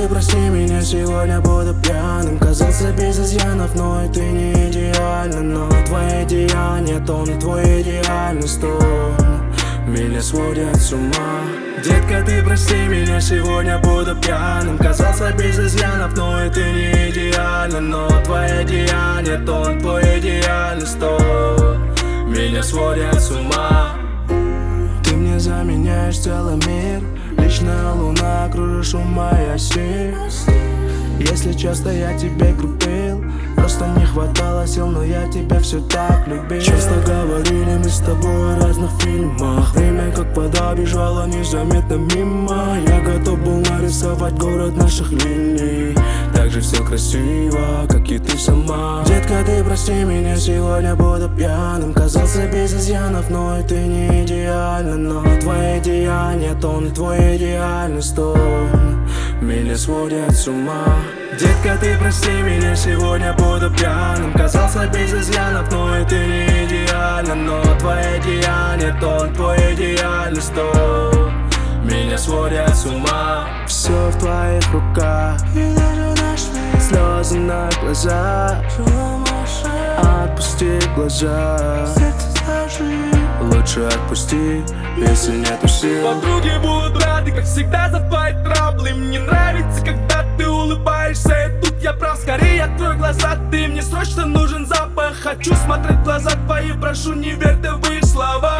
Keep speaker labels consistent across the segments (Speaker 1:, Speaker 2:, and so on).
Speaker 1: ты прости меня, сегодня буду пьяным. Казался без изъянов, но и ты не идеальна. Но твои деяния, тон, твой идеальный стон меня сводят с ума. Детка, ты прости меня, сегодня буду пьяным. Казался без изъянов, но и ты не идеальна. Но твои деяния, тон, твой идеальный стон меня сводят с ума. Ты мне заменяешь целый мир. Личная луна, кружишь у моей оси. Если часто я тебе грубил, просто не хватало сил, но я тебя все так любил. Часто говорили мы с тобой о разных фильмах. Время как вода бежало незаметно мимо. Я готов был нарисовать город наших линий. Так же все красиво, как и ты сама. Детка, ты прости меня, сегодня буду пьяным. Казался без изъянов, но и ты не идеальна. Но твои деяния, тон, твой идеальный стон меня сводят с ума. Детка, ты прости меня, сегодня буду пьяным. Казался без изъянов, но и ты не идеальна. Но твои деяния, тон, твой идеальный стон меня сводят с ума. Все в твоих руках, и даже наши слезы на глазах. Отпусти глаза, лучше отпусти, если нету сил.
Speaker 2: Подруги будут рады, как всегда, за твои траблы. Мне нравится, когда ты улыбаешься, и тут я прав. Скорее открой глаза, ты мне срочно нужен запах. Хочу смотреть в глаза твои, прошу, не верь в их слова.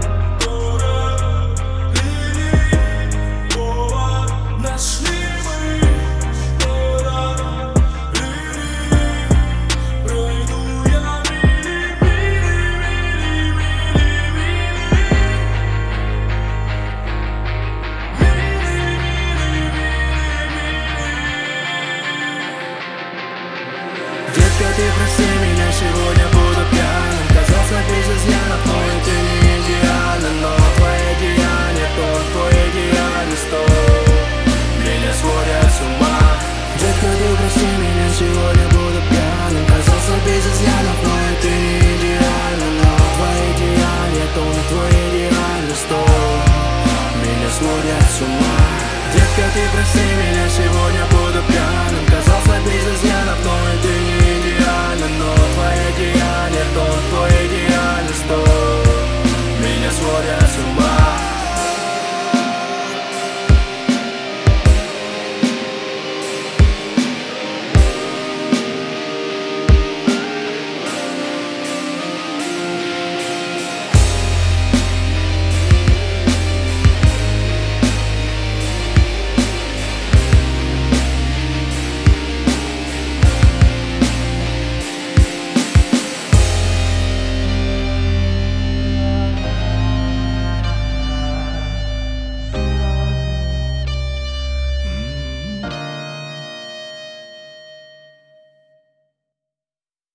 Speaker 2: Нашли мы пройду я
Speaker 1: Детка, ты прости меня, сегодня буду пьяным. Казался без изъянов, но и ты не идеальна. Но твои деяния, тон, твой идеальный стон меня сводят с ума. Детка, ты прости меня, сегодня